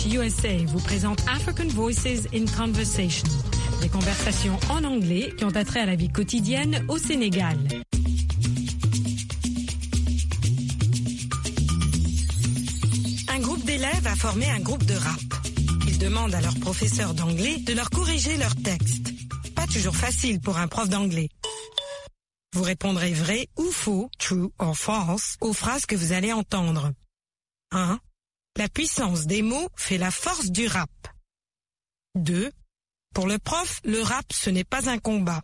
USA vous présente African Voices in Conversation, des conversations en anglais qui ont attrait à la vie quotidienne au Sénégal. Un groupe d'élèves a formé un groupe de rap. Ils demandent à leur professeur d'anglais de leur corriger leurs textes. Pas toujours facile pour un prof d'anglais. Vous répondrez vrai ou faux, true or false, aux phrases que vous allez entendre. 1. La puissance des mots fait la force du rap. 2. Pour le prof, le rap, ce n'est pas un combat.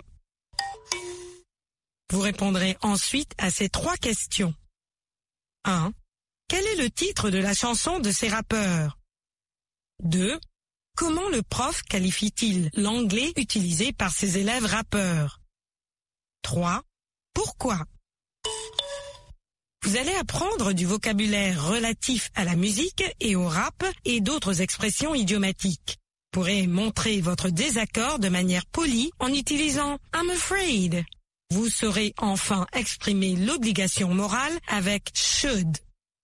Vous répondrez ensuite à ces 3 questions. 1. Quel est le titre de la chanson de ces rappeurs? 2. Comment le prof qualifie-t-il l'anglais utilisé par ses élèves rappeurs? 3. Pourquoi? Vous allez apprendre du vocabulaire relatif à la musique et au rap et d'autres expressions idiomatiques. Vous pourrez montrer votre désaccord de manière polie en utilisant « I'm afraid ». Vous saurez enfin exprimer l'obligation morale avec « should ».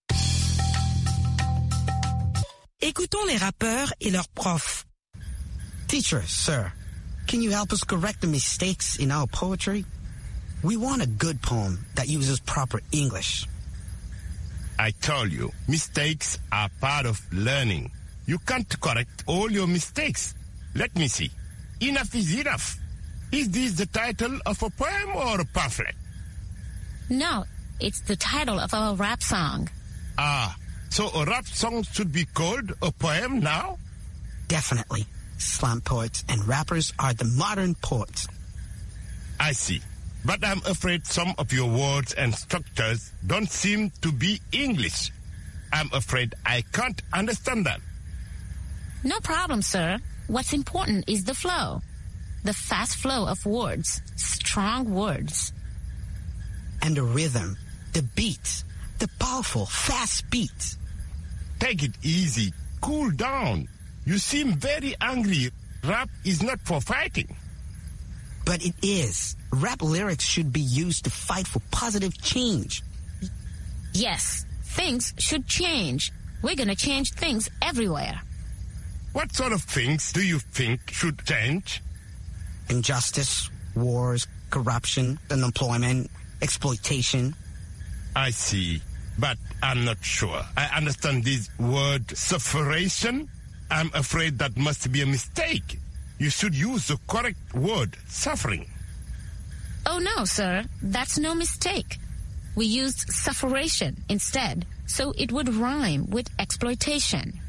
Écoutons les rappeurs et leurs profs. Teacher, sir, can you help us correct the mistakes in our poetry? We want a good poem that uses proper English. I told you, mistakes are part of learning. You can't correct all your mistakes. Let me see. Enough is enough. Is this the title of a poem or a pamphlet? No, it's the title of our rap song. Ah, so a rap song should be called a poem now? Definitely. Slam poets and rappers are the modern poets. I see. But I'm afraid some of your words and structures don't seem to be English. I'm afraid I can't understand that. No problem, sir. What's important is the flow. The fast flow of words, strong words. And the rhythm, the beat, the powerful, fast beat. Take it easy. Cool down. You seem very angry. Rap is not for fighting. But it is. Rap lyrics should be used to fight for positive change. Yes, things should change. We're gonna change things everywhere. What sort of things do you think should change? Injustice, wars, corruption, unemployment, exploitation. I see, but I'm not sure. I understand this word sufferation. I'm afraid that must be a mistake. You should use the correct word, suffering. Oh no, sir, that's no mistake. We used sufferation instead, so it would rhyme with exploitation.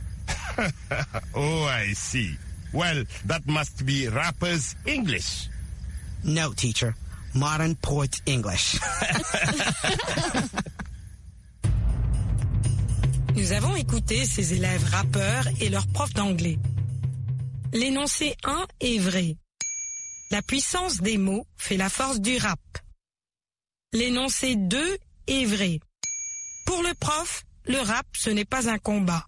Oh, I see. Well, that must be rappers' English. No, teacher. Modern poets' English. Nous avons écouté ces élèves rappeurs et leurs profs d'anglais. L'énoncé 1 est vrai. La puissance des mots fait la force du rap. L'énoncé 2 est vrai. Pour le prof, le rap, ce n'est pas un combat.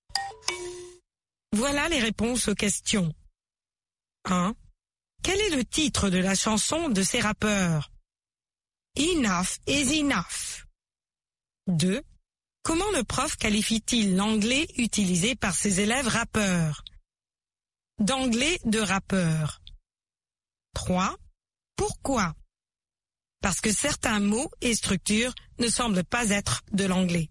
Voilà les réponses aux questions. 1. Quel est le titre de la chanson de ces rappeurs? Enough is enough. 2. Comment le prof qualifie-t-il l'anglais utilisé par ses élèves rappeurs? D'anglais de rappeur. 3. Pourquoi? Parce que certains mots et structures ne semblent pas être de l'anglais.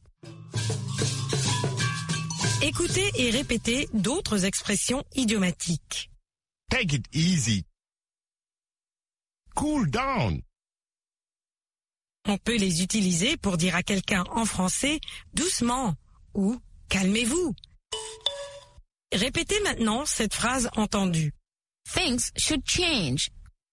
Écoutez et répétez d'autres expressions idiomatiques. Take it easy. Cool down. On peut les utiliser pour dire à quelqu'un en français « doucement » ou « calmez-vous ». Répétez maintenant cette phrase entendue. Things should change.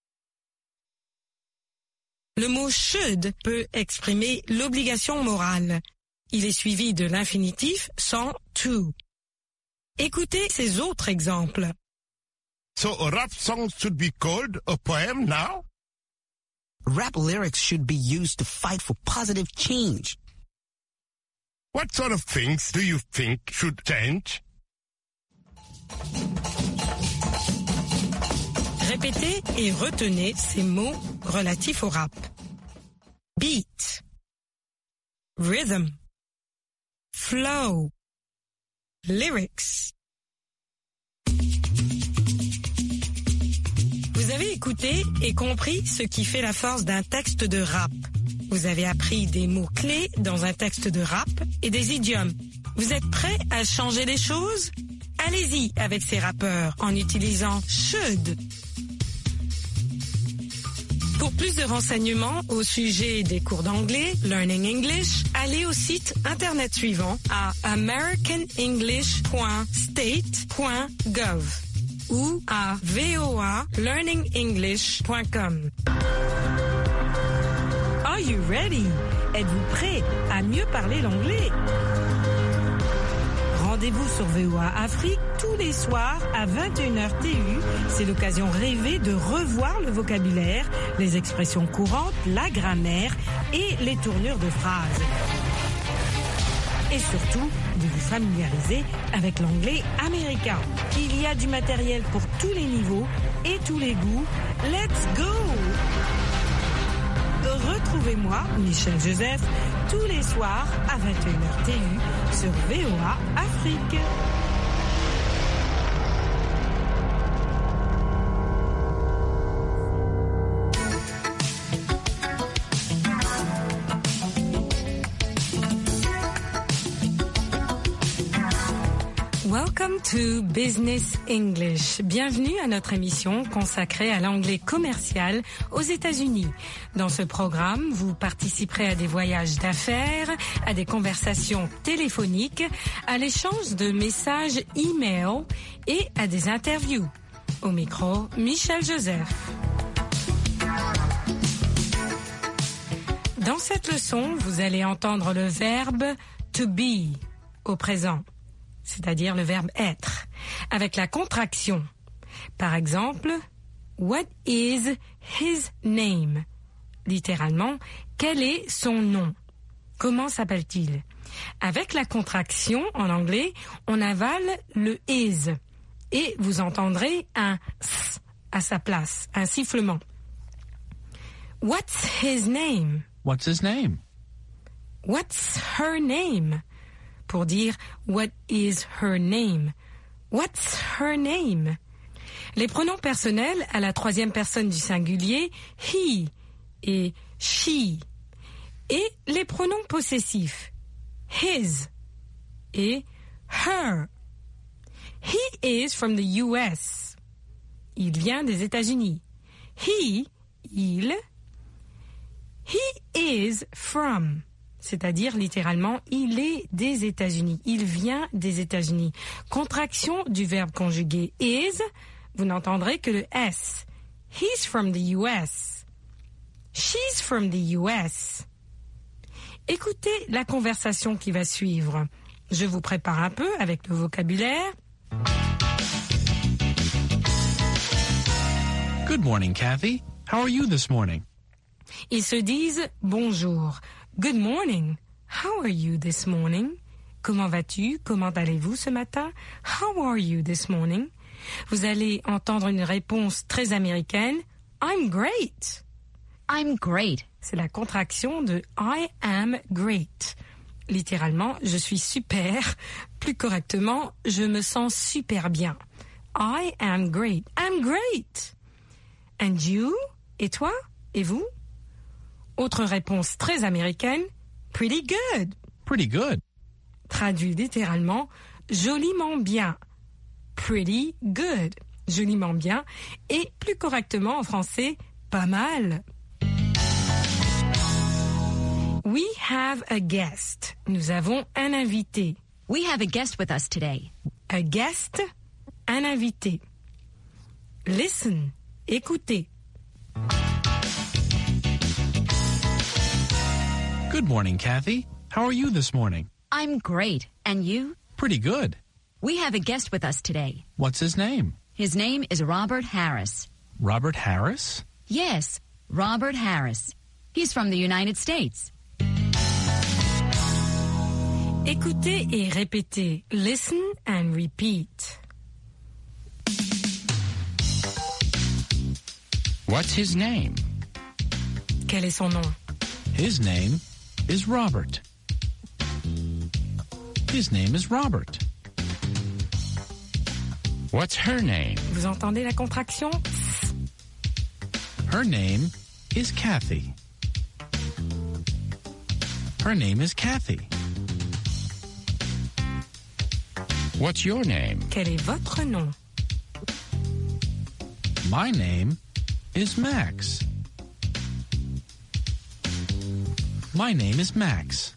Le mot should peut exprimer l'obligation morale. Il est suivi de l'infinitif sans to. Écoutez ces autres exemples. So a rap song should be called a poem now? Rap lyrics should be used to fight for positive change. What sort of things do you think should change? Répétez et retenez ces mots relatifs au rap. Beat, rhythm, flow, Lyrics. Vous avez écouté et compris ce qui fait la force d'un texte de rap. Vous avez appris des mots-clés dans un texte de rap et des idiomes. Vous êtes prêts à changer les choses? Allez-y avec ces rappeurs en utilisant should. Pour plus de renseignements au sujet des cours d'anglais, Learning English, allez au site internet suivant à americanenglish.state.gov ou à voalearningenglish.com. Are you ready? Êtes-vous prêt à mieux parler l'anglais? Rendez-vous sur VOA Afrique tous les soirs à 21h TU. C'est l'occasion rêvée de revoir le vocabulaire, les expressions courantes, la grammaire et les tournures de phrases. Et surtout, de vous familiariser avec l'anglais américain. Il y a du matériel pour tous les niveaux et tous les goûts. Let's go! Retrouvez-moi, Michel Joseph, tous les soirs à 21h TU sur VOA Afrique. Welcome to Business English. Bienvenue à notre émission consacrée à l'anglais commercial aux États-Unis. Dans ce programme, vous participerez à des voyages d'affaires, à des conversations téléphoniques, à l'échange de messages e-mail et à des interviews. Au micro, Michel Joseph. Dans cette leçon, vous allez entendre le verbe to be au présent, c'est-à-dire le verbe être, avec la contraction. Par exemple, what is his name? Littéralement, quel est son nom? Comment s'appelle-t-il? Avec la contraction, en anglais, on avale le is et vous entendrez un s à sa place, un sifflement. What's his name? What's his name? What's her name? Pour dire what is her name? What's her name? Les pronoms personnels à la troisième personne du singulier, he et she. Et les pronoms possessifs, his et her. He is from the US. Il vient des États-Unis. He, il. He is from. C'est-à-dire littéralement, il est des États-Unis. Il vient des États-Unis. Contraction du verbe conjugué is, vous n'entendrez que le S. He's from the US. She's from the US. Écoutez la conversation qui va suivre. Je vous prépare un peu avec le vocabulaire. Good morning, Kathy. How are you this morning? Ils se disent bonjour. Good morning. How are you this morning? Comment vas-tu? Comment allez-vous ce matin? How are you this morning? Vous allez entendre une réponse très américaine. I'm great. I'm great. C'est la contraction de I am great. Littéralement, je suis super. Plus correctement, je me sens super bien. I am great. I'm great. And you? Et toi? Et vous? Autre réponse très américaine, pretty good. Pretty good. Traduit littéralement, joliment bien. Pretty good. Joliment bien. Et plus correctement en français, pas mal. We have a guest. Nous avons un invité. We have a guest with us today. A guest, un invité. Listen, écoutez. Good morning, Kathy. How are you this morning? I'm great. And you? Pretty good. We have a guest with us today. What's his name? His name is Robert Harris. Robert Harris? Yes, Robert Harris. He's from the United States. Écoutez et répétez. Listen and repeat. What's his name? Quel est son nom? His name is Robert. His name is Robert. What's her name? Vous entendez la contraction? Her name is Kathy. Her name is Kathy. What's your name? Quel est votre nom? My name is Max. My name is Max.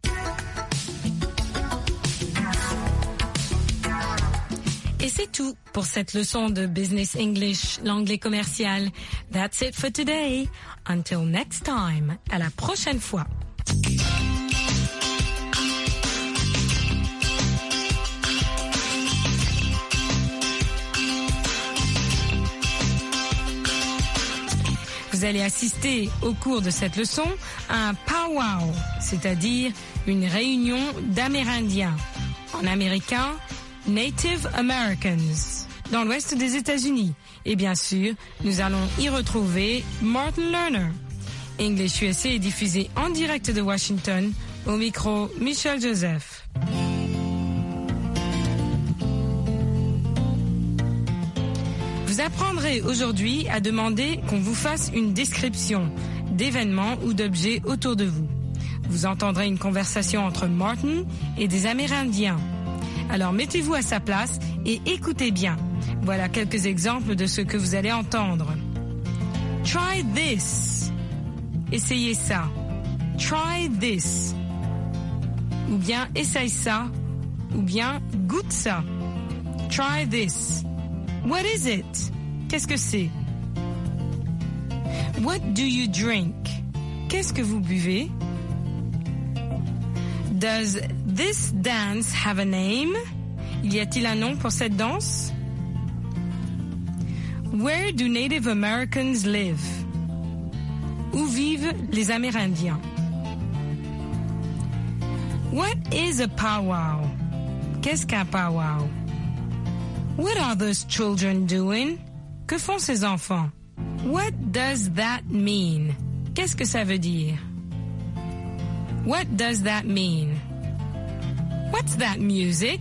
Et c'est tout pour cette leçon de Business English, l'anglais commercial. That's it for today. Until next time. À la prochaine fois. Vous allez assister au cours de cette leçon à un powwow, c'est-à-dire une réunion d'Amérindiens. En américain, Native Americans, dans l'ouest des États-Unis. Et bien sûr, nous allons y retrouver Martin Lerner. English USA est diffusé en direct de Washington, au micro Michel Joseph. Vous apprendrez aujourd'hui à demander qu'on vous fasse une description d'événements ou d'objets autour de vous. Vous entendrez une conversation entre Martin et des Amérindiens. Alors mettez-vous à sa place et écoutez bien. Voilà quelques exemples de ce que vous allez entendre. Try this. Essayez ça. Try this. Ou bien essaye ça. Ou bien goûte ça. Try this. What is it? Qu'est-ce que c'est? What do you drink? Qu'est-ce que vous buvez? Does this dance have a name? Y a-t-il un nom pour cette danse? Where do Native Americans live? Où vivent les Amérindiens? What is a powwow? Qu'est-ce qu'un powwow? What are those children doing? Que font ces enfants? What does that mean? Qu'est-ce que ça veut dire? What does that mean? What's that music?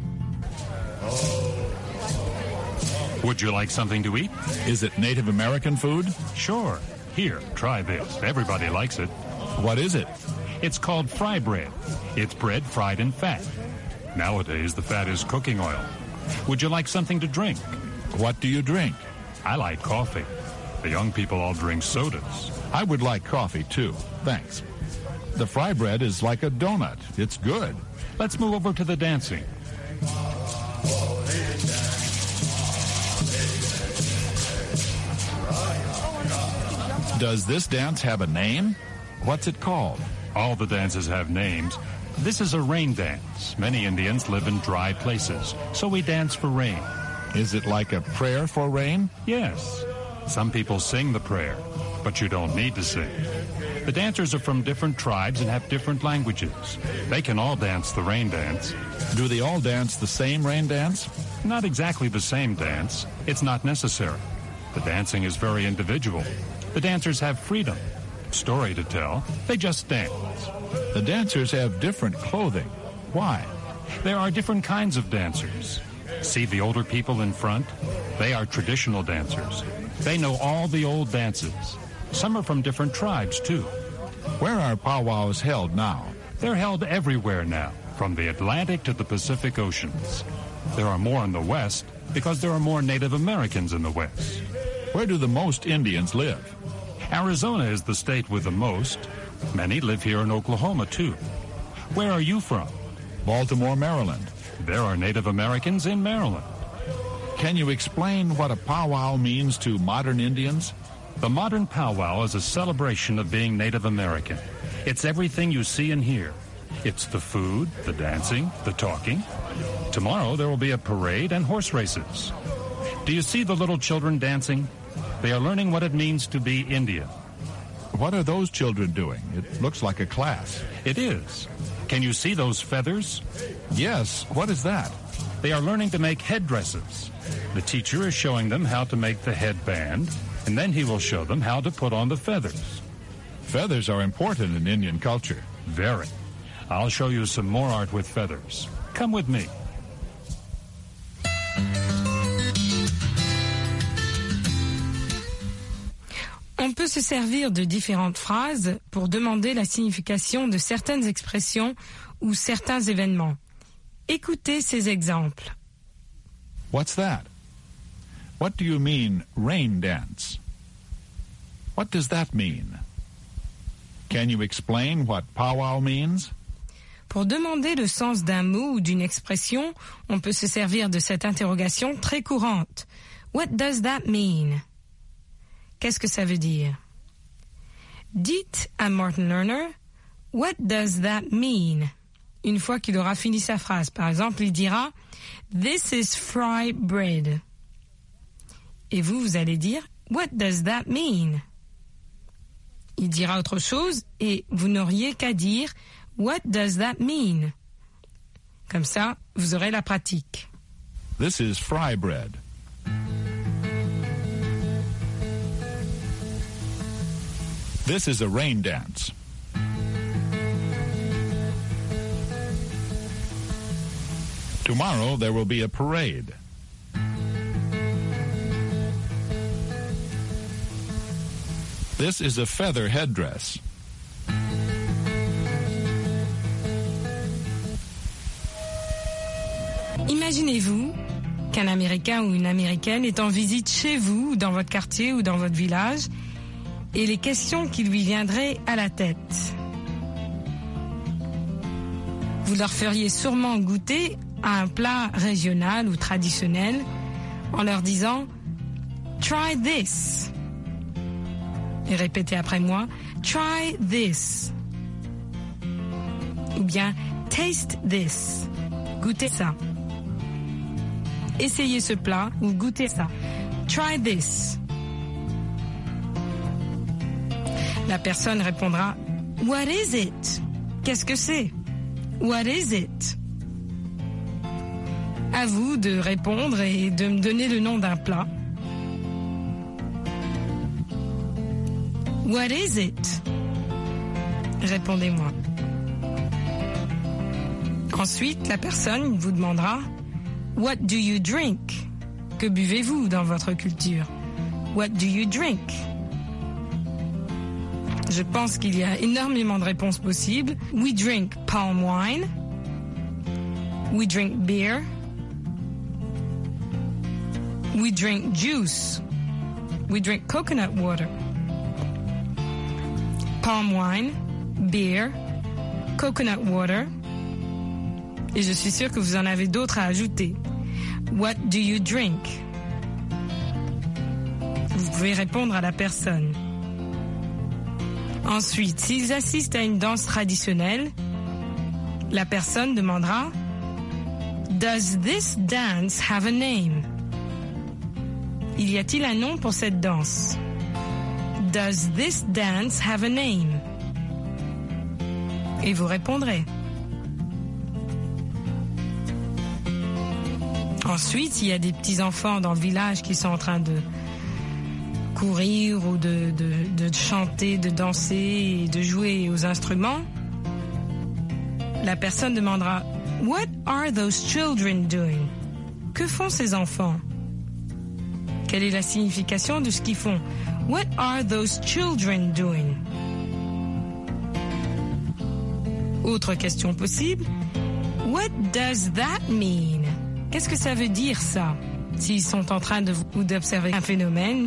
Would you like something to eat? Is it Native American food? Sure. Here, try this. Everybody likes it. What is it? It's called fry bread. It's bread fried in fat. Nowadays, the fat is cooking oil. Would you like something to drink? What do you drink? I like coffee. The young people all drink sodas. I would like coffee, too. Thanks. The fry bread is like a donut. It's good. Let's move over to the dancing. Does this dance have a name? What's it called? All the dances have names. This is a rain dance. Many Indians live in dry places, so we dance for rain. Is it like a prayer for rain? Yes. Some people sing the prayer, but you don't need to sing. The dancers are from different tribes and have different languages. They can all dance the rain dance. Do they all dance the same rain dance? Not exactly the same dance. It's not necessary. The dancing is very individual. The dancers have freedom. Story to tell. They just dance. The dancers have different clothing. Why? There are different kinds of dancers. See the older people in front? They are traditional dancers. They know all the old dances. Some are from different tribes, too. Where are powwows held now? They're held everywhere now, from the Atlantic to the Pacific Oceans. There are more in the West because there are more Native Americans in the West. Where do the most Indians live? Arizona is the state with the most. Many live here in Oklahoma, too. Where are you from? Baltimore, Maryland. There are Native Americans in Maryland. Can you explain what a powwow means to modern Indians? The modern powwow is a celebration of being Native American. It's everything you see and hear. It's the food, the dancing, the talking. Tomorrow there will be a parade and horse races. Do you see the little children dancing? They are learning what it means to be Indian. What are those children doing? It looks like a class. It is. Can you see those feathers? Yes. What is that? They are learning to make headdresses. The teacher is showing them how to make the headband, and then he will show them how to put on the feathers. Feathers are important in Indian culture. Very. I'll show you some more art with feathers. Come with me. se servir de différentes phrases pour demander la signification de certaines expressions ou certains événements. Écoutez ces exemples. What's that? What do you mean, rain dance? What does that mean? Can you explain what powwow means? Pour demander le sens d'un mot ou d'une expression, on peut se servir de cette interrogation très courante. What does that mean? Qu'est-ce que ça veut dire? Dites à Martin Lerner, what does that mean? Une fois qu'il aura fini sa phrase. Par exemple, il dira, this is fry bread. Et vous allez dire, what does that mean? Il dira autre chose et vous n'auriez qu'à dire, what does that mean? Comme ça, vous aurez la pratique. This is fry bread. This is a rain dance. Tomorrow there will be a parade. This is a feather headdress. Imaginez-vous qu'un Américain ou une Américaine est en visite chez vous, dans votre quartier ou dans votre village, et les questions qui lui viendraient à la tête. Vous leur feriez sûrement goûter à un plat régional ou traditionnel en leur disant « Try this ». Et répétez après moi « Try this ». Ou bien « Taste this ». Goûtez ça. Essayez ce plat ou goûtez ça. « Try this ». La personne répondra « What is it ?» Qu'est-ce que c'est? What is it? À vous de répondre et de me donner le nom d'un plat. What is it? Répondez-moi. Ensuite, la personne vous demandera What do you drink? Que buvez-vous dans votre culture? What do you drink? Je pense qu'il y a énormément de réponses possibles. We drink palm wine. We drink beer. We drink juice. We drink coconut water. Palm wine, beer, coconut water. Et je suis sûre que vous en avez d'autres à ajouter. What do you drink? Vous pouvez répondre à la personne. Ensuite, s'ils assistent à une danse traditionnelle, la personne demandera Does this dance have a name? Y a-t-il un nom pour cette danse? Does this dance have a name? Et vous répondrez. Ensuite, il y a des petits-enfants dans le village qui sont en train de courir ou de chanter, de danser et de jouer aux instruments. La personne demandera « What are those children doing ?» Que font ces enfants? Quelle est la signification de ce qu'ils font? « What are those children doing ?» Autre question possible. « What does that mean ?» Qu'est-ce que ça veut dire, ça? S'ils sont en train d'observer un phénomène,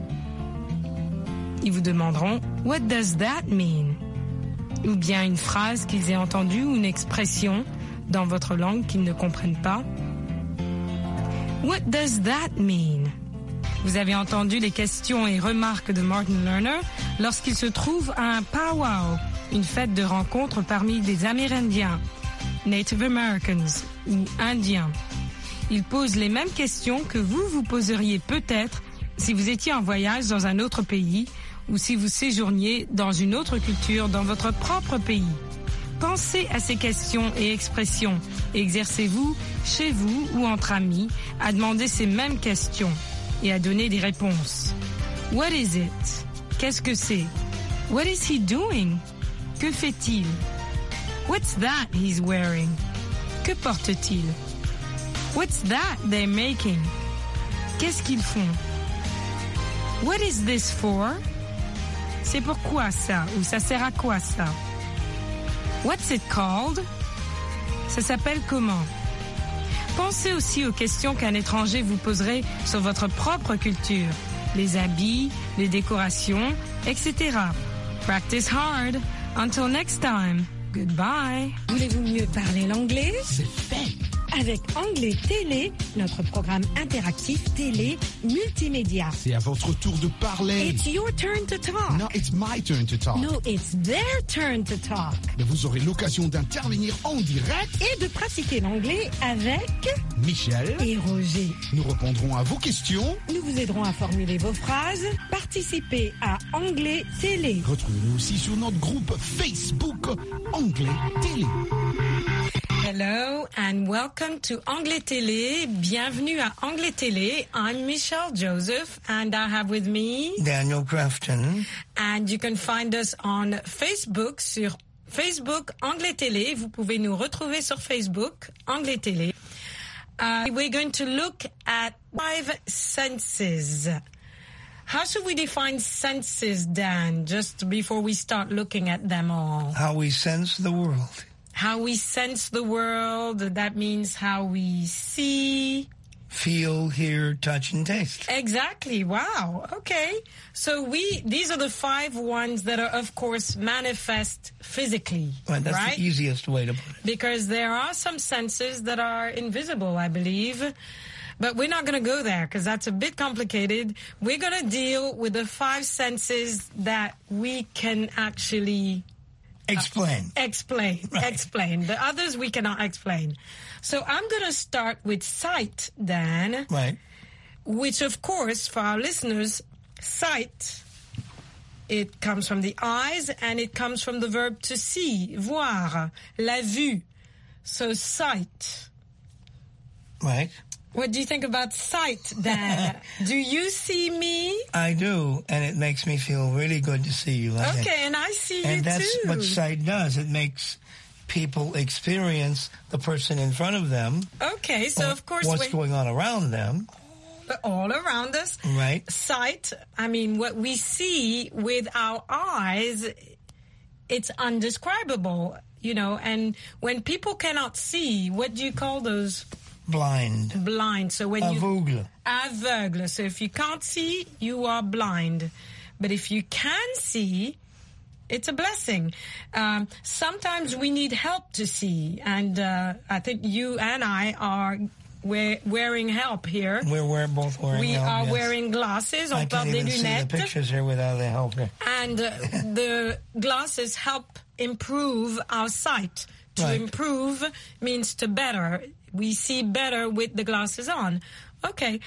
ils vous demanderont « What does that mean ?» ou bien une phrase qu'ils aient entendue ou une expression dans votre langue qu'ils ne comprennent pas. « What does that mean ?» Vous avez entendu les questions et remarques de Martin Lerner lorsqu'il se trouve à un powwow, une fête de rencontre parmi des Amérindiens, Native Americans ou Indiens. Il pose les mêmes questions que vous poseriez peut-être si vous étiez en voyage dans un autre pays ou si vous séjourniez dans une autre culture dans votre propre pays. Pensez à ces questions et expressions et exercez-vous, chez vous ou entre amis, à demander ces mêmes questions et à donner des réponses. What is it? Qu'est-ce que c'est? What is he doing? Que fait-il? What's that he's wearing? Que porte-t-il? What's that they're making? Qu'est-ce qu'ils font? What is this for? C'est pourquoi ça? Ou ça sert à quoi ça? What's it called? Ça s'appelle comment? Pensez aussi aux questions qu'un étranger vous poserait sur votre propre culture. Les habits, les décorations, etc. Practice hard. Until next time. Goodbye. Voulez-vous mieux parler l'anglais? C'est fait. Avec Anglais Télé, notre programme interactif télé multimédia. C'est à votre tour de parler. It's your turn to talk. No, it's my turn to talk. No, it's their turn to talk. Mais vous aurez l'occasion d'intervenir en direct. Et de pratiquer l'anglais avec Michel et Roger. Nous répondrons à vos questions. Nous vous aiderons à formuler vos phrases. Participez à Anglais Télé. Retrouvez-nous aussi sur notre groupe Facebook Anglais Télé. Hello and welcome to Anglais Télé. Bienvenue à Anglais Télé. I'm Michelle Joseph and I have with me Daniel Crafton. And you can find us on Facebook sur Facebook Anglais Télé. Vous pouvez nous retrouver sur Facebook Anglais Télé. We're going to look at 5 senses. How should we define senses, Dan, just before we start looking at them all? How we sense the world. How we sense the world, that means how we see. Feel, hear, touch, and taste. Exactly. Wow. Okay. So these are the 5 ones that are, of course, manifest physically. Right, that's right? the easiest way to put it. Because there are some senses that are invisible, I believe. But we're not going to go there because that's a bit complicated. We're going to deal with the 5 senses that we can actually Explain. Explain. The others we cannot explain. So I'm going to start with sight, Dan. Right. Which, of course, for our listeners, sight, it comes from the eyes and it comes from the verb to see, voir, la vue. So sight. Right. What do you think about sight, Dan? Do you see me? I do, and it makes me feel really good to see you. Okay, and I see you too. And that's what sight does. It makes people experience the person in front of them. Okay, so of course... What's going on around them. All around us. Right. Sight, I mean, what we see with our eyes, it's undescribable, you know, and when people cannot see, what do you call those... Blind. So when aveugle. So if you can't see, you are blind. But if you can see, it's a blessing. Sometimes we need help to see. And I think you and I are wearing help here. We're both wearing help, We are wearing glasses. I can't even see the pictures here without the help here. And the glasses help improve our sight. To improve means to better. We see better with the glasses on. Okay,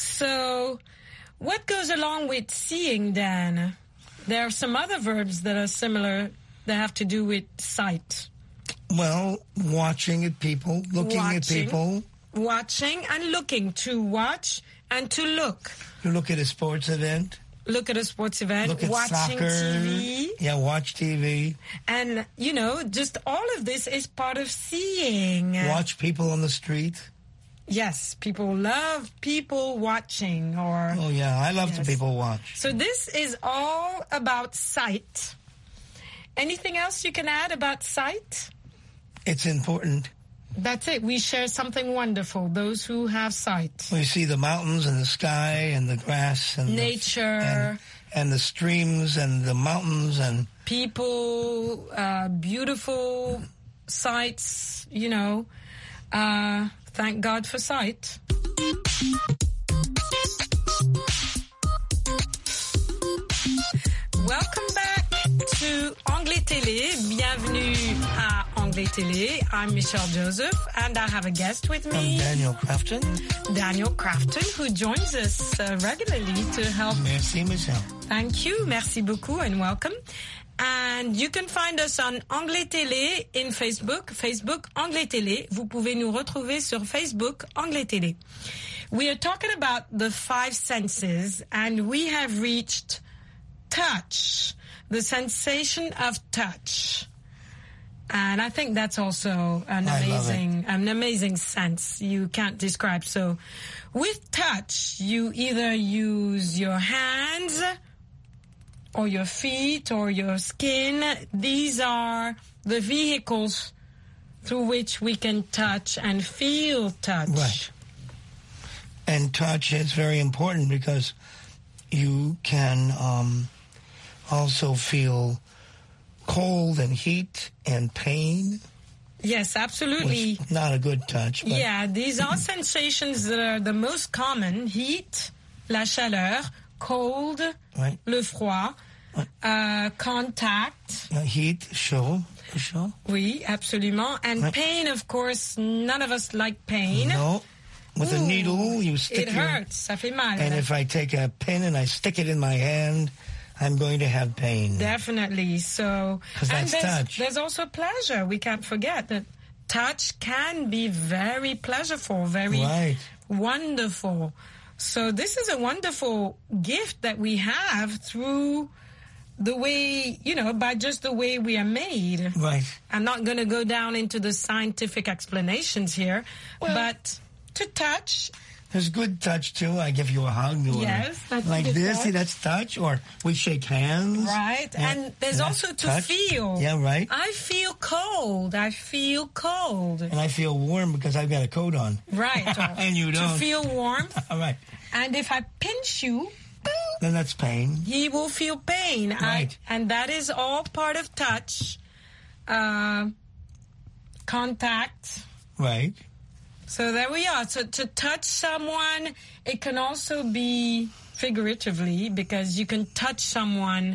so what goes along with seeing, Dan? There are some other verbs that are similar that have to do with sight. Well, watching at people, looking at people. Watching and looking. To watch and to look. You look at a sports event. Look at a sports event, look at watching soccer. TV. Yeah, watch TV. And, you know, just all of this is part of seeing. Watch people on the street. Yes, people love people watching. Oh, yeah, I love to people watch. So this is all about sight. Anything else you can add about sight? It's important. That's it. We share something wonderful, those who have sight. We see the mountains and the sky and the grass and nature and the streams and the mountains and people, beautiful sights, you know. Thank God for sight. Welcome back to Anglais Télé. Bienvenue à Anglais Télé. I'm Michelle Joseph, and I have a guest with me. I'm Daniel Crafton. Daniel Crafton, who joins us regularly to help. Merci, Michelle. Thank you. Merci beaucoup, and welcome. And you can find us on Anglais Télé in Facebook. Facebook Anglais Télé. Vous pouvez nous retrouver sur Facebook Anglais Télé. We are talking about the 5 senses, and we have reached touch, the sensation of touch. And I think that's also an amazing sense you can't describe. So with touch, you either use your hands or your feet or your skin. These are the vehicles through which we can touch and feel touch. Right. And touch is very important because you can also feel cold and heat and pain. Yes, absolutely. Which is not a good touch. But yeah, these are sensations that are the most common. Heat, la chaleur, cold, right. le froid, contact. Heat, chaud. Oui, absolument. And right. Pain, of course, none of us like pain. No. With a needle, you stick it hurts. Ça fait mal. And if I take a pin and I stick it in my hand, I'm going to have pain. Definitely. So, and touch. There's also pleasure. We can't forget that touch can be very pleasurable, very right. wonderful. So this is a wonderful gift that we have through the way, by just the way we are made. Right. I'm not going to go down into the scientific explanations here, but to touch. There's good touch, too. I give you a hug. Yes, that's like this. touch. See, that's touch. Or we shake hands. Right. And there's also to touch. Feel. Yeah, right. I feel cold. And I feel warm because I've got a coat on. Right. And you don't. To feel warmth. All right. And if I pinch you, then that's pain. He will feel pain. Right. And that is all part of touch. Contact. Right. So there we are. So to touch someone, it can also be figuratively because you can touch someone,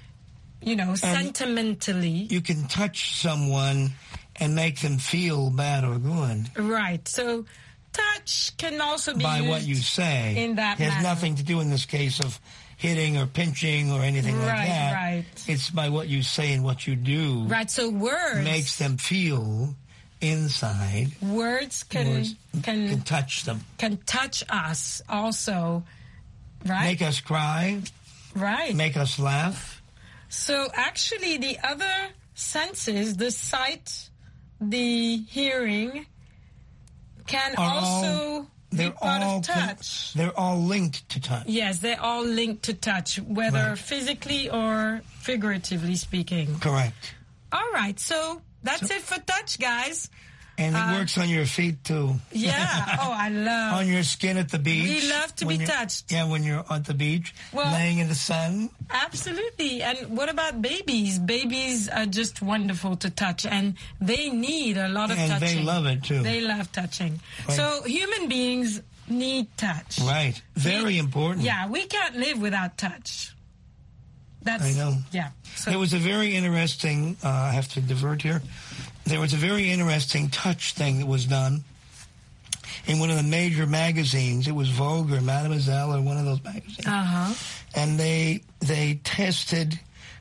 sentimentally. You can touch someone and make them feel bad or good. Right. So touch can also be by used what you say. In that it has manner. Nothing to do in this case of hitting or pinching or anything like that. Right. It's by what you say and what you do. Right. So words makes them feel inside. Words can touch them. Can touch us also. Right. Make us cry. Right. Make us laugh. So actually the other senses, the sight, the hearing, can also be part of touch. They're all linked to touch. Yes, they're all linked to touch, whether physically or figuratively speaking. Correct. All right, so that's it for touch, guys. And it works on your feet, too. Yeah. Oh, I love. On your skin at the beach. We love to be touched. Yeah, when you're at the beach, laying in the sun. Absolutely. And what about babies? Babies are just wonderful to touch, and they need a lot of touching. And they love it, too. They love touching. Right. So human beings need touch. Right. Very important. Yeah, we can't live without touch. I know. Yeah. So. There was a very interesting, I have to divert here. There was a very interesting touch thing that was done in one of the major magazines. It was Vogue or Mademoiselle or one of those magazines. Uh-huh. And they tested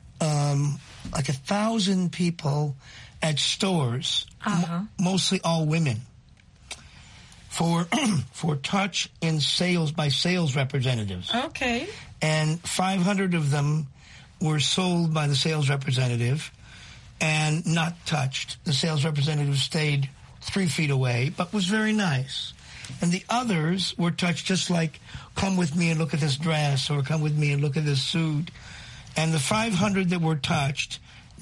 like 1,000 people at stores, mostly all women, for touch in sales by sales representatives. Okay. And 500 of them were sold by the sales representative and not touched. The sales representative stayed 3 feet away, but was very nice. And the others were touched just like, come with me and look at this dress, or come with me and look at this suit. And the 500 that were touched,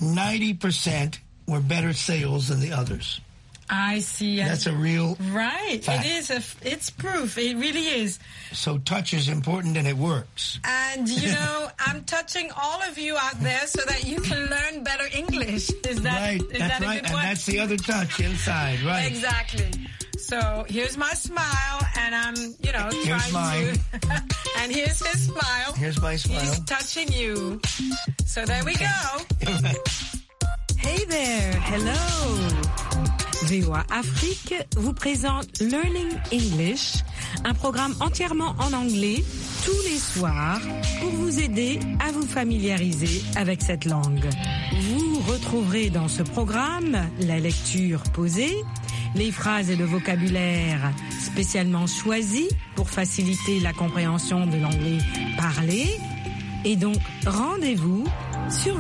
90% were better sales than the others. I see. That's a real right. fact. It is. It's proof. It really is. So touch is important and it works. And I'm touching all of you out there so that you can learn better English. Is that right? Is that's that right. A good and one? that's the other touch inside. Right. Exactly. So here's my smile, and I'm here's trying mine. to. And here's his smile. Here's my smile. He's touching you. So there we go. Hey there. Hello. VOA Afrique vous présente Learning English, un programme entièrement en anglais, tous les soirs, pour vous aider à vous familiariser avec cette langue. Vous retrouverez dans ce programme la lecture posée, les phrases et le vocabulaire spécialement choisis pour faciliter la compréhension de l'anglais parlé. Et donc, rendez-vous sur